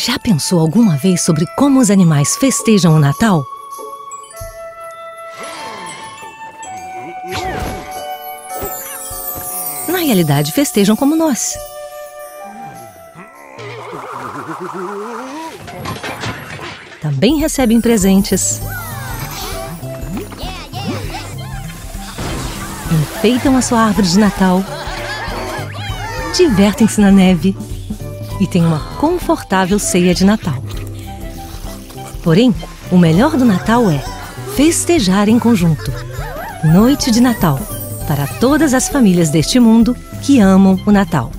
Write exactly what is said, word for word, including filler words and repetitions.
Já pensou alguma vez sobre como os animais festejam o Natal? Na realidade, festejam como nós. Também recebem presentes. Enfeitam a sua árvore de Natal. Divertem-se na neve. E têm uma confortável ceia de Natal. Porém, o melhor do Natal é festejar em conjunto. Noite de Natal, para todas as famílias deste mundo que amam o Natal.